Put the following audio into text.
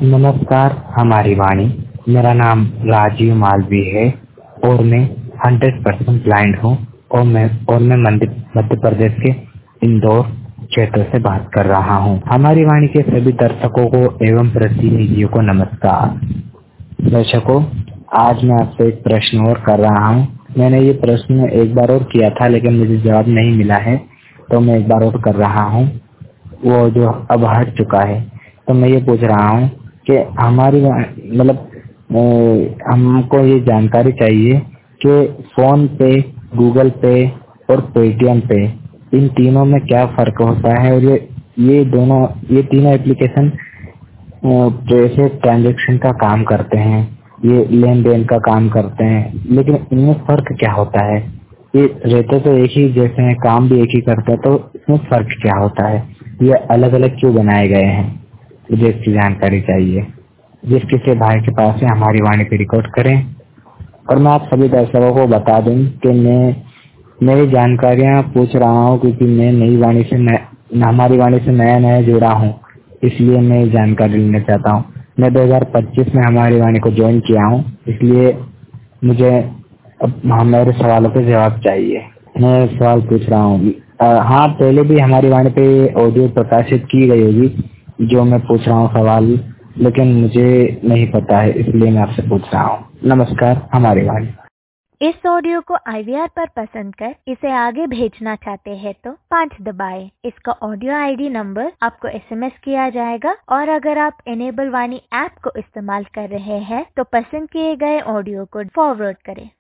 नमस्कार हमारी वाणी। मेरा नाम राजीव मालवी है और मैं 100% ब्लाइंड हूँ और मैं मध्य प्रदेश के इंदौर क्षेत्र से बात कर रहा हूँ। हमारी वाणी के सभी दर्शकों को एवं प्रतिनिधियों को नमस्कार। दर्शकों, आज मैं आपसे एक प्रश्न और कर रहा हूँ। मैंने ये प्रश्न एक बार और किया था लेकिन मुझे जवाब नहीं मिला है, तो मैं एक बार और कर रहा हूँ। वो जो अब हट चुका है, तो मैं ये पूछ रहा हूँ कि हमारी हमको ये जानकारी चाहिए कि फोन पे, गूगल पे और पेटीएम पे, इन तीनों में क्या फर्क होता है और ये तीनों एप्लीकेशन पैसे ट्रांजैक्शन का काम करते हैं, ये लेन देन का काम करते हैं, लेकिन इनमें फर्क क्या होता है? ये रहते तो एक ही जैसे हैं, काम भी एक ही करते हैं, तो इसमें फर्क क्या होता है? ये अलग अलग क्यों बनाए गए हैं? मुझे इसकी जानकारी चाहिए। जिस किसी भाई के पास है हमारी वाणी पे रिकॉर्ड करें। और मैं आप सभी दर्शकों को बता दूं कि मैं मेरी जानकारियां पूछ रहा हूं क्योंकि मैं हमारी वाणी से नया जुड़ा हूं, इसलिए मैं ये जानकारी लेना चाहता हूं। मैं 2025 में हमारी वाणी को ज्वाइन किया हूं, इसलिए मुझे मेरे सवालों के जवाब चाहिए। मैं सवाल पूछ रहा हूँ। हाँ, पहले भी हमारी वाणी पे ऑडियो प्रकाशित की गई होगी जो मैं पूछ रहा हूँ सवाल, लेकिन मुझे नहीं पता है, इसलिए मैं आपसे पूछ रहा हूँ। नमस्कार हमारी वाणी। इस ऑडियो को IVR पर पसंद कर इसे आगे भेजना चाहते हैं तो 5 दबाएं। इसका ऑडियो ID नंबर आपको SMS किया जाएगा और अगर आप इनेबल वाणी ऐप को इस्तेमाल कर रहे हैं तो पसंद किए गए ऑडियो को फॉरवर्ड करें।